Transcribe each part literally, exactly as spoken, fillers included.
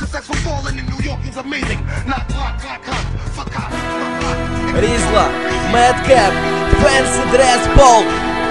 Ризла, Madcap, Fancy Dress Ball.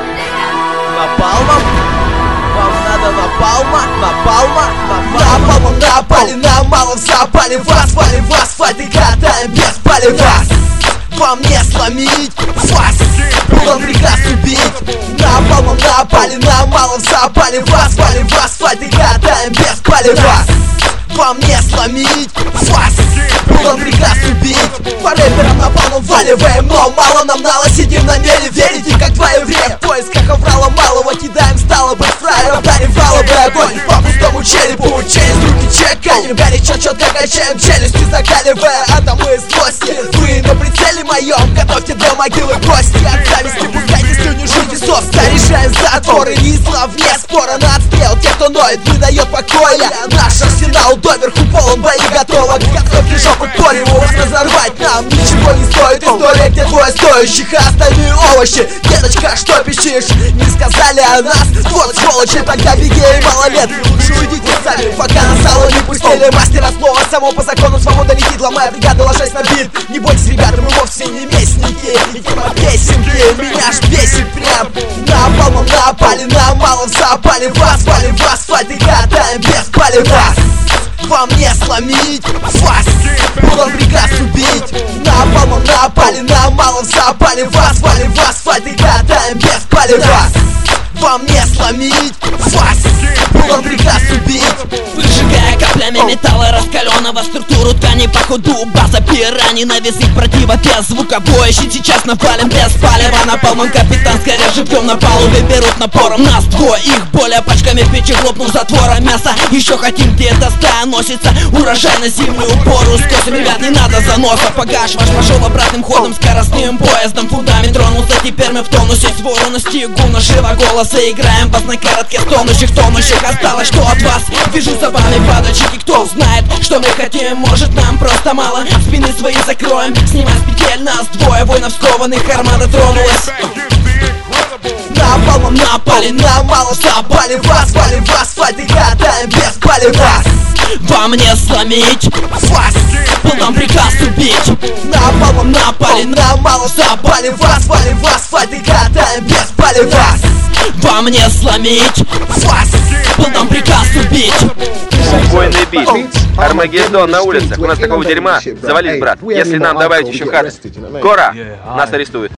Напалмом? Вам надо напалма, напалма, напалмом. Напали на малом запале, в асфале, в асфальте катаем без пали вас. Вам не сломить вас, был приказ убить. Напалмом напали на малом запале, в асфале, в асфальте катаем без пали вас. Вам не сломить вас, был приказ убить. По рэперам напалмом валиваем, но мало нам нало. Сидим на мели, верите, как два еврея. В поисках аврала малого кидаем, стало быть, фраеров дарим валовый огонь по пустому черепу. Через руки чекаем, горячо четко качаем, челюсти закаливая атомы злости. Вы на прицеле моем, готовьте для могилы гости. От зависти пускайте слюни, жуйте сос, заряжаем затворы. Ризла вне спора на отстрел, те, кто ноет, не дает покоя. Наш арсенал доверху полон боеготовок. Готовьте жопу к полю, вас разорвать нам ничего не стоит. История, где двое стоящих, а остальные овощи. Деточка, что пищишь? Не сказали о нас? Вот сволочи, тогда беги, малолетки, лучше уйдите сами, пока на салон не пустили. Мастера слова, само по закону свобода летит. Ломая бригаду, ложась на бит. Не бойтесь, ребята, мы вовсе не местники. И тема песенки меня ж бесит прям. Напалмом напали, на малом запали, в асфале, в асфальте катаем без пали вас. Вам не сломить вас, был приказ убить. Напалмом напали, на малом запали, в асфале, в асфальте катаем без пали вас. Вам не сломить вас, был приказ убить. Выжигая каплями металла раскаленного, структуру ткани по ходу. База пираний на язык противопес. Звукобоище сейчас навалим без палева. Напалмом капитан, скорее живем на палубе. Берут напором нас двоих, более пачками в печи хлопнув затвора мяса. Еще хотим где-то стая носится, урожай на зимнюю пору. Скосим, ребят, не надо заноса. Багаж ваш пошел обратным ходом, скоростным поездом. Фундамент тронулся, теперь мы в тонусе. Свору настигу нашего голоса. Играем вас на коротке стонущих, тонущих. Осталось что от вас? Вижу за вами падальщики. Кто знает, что мы хотим? Может, нам просто мало? Спины свои закроем, снимай с петель нас двое. Воинов скованных, армада тронулась. Напалмом напали, на малом запали, в асфале, в асфальте катаем без пали вас. Вам не сломить вас, был нам приказ убить. Напалмом напали, на малом запали, в асфале, в асфальте катаем без пали вас. Вам не сломить вас, был нам приказ убить. Убойный бит, Армагеддон на улицах. У нас такого дерьма. Завались, брат. Если нам добавить еще хат Кора, нас арестуют.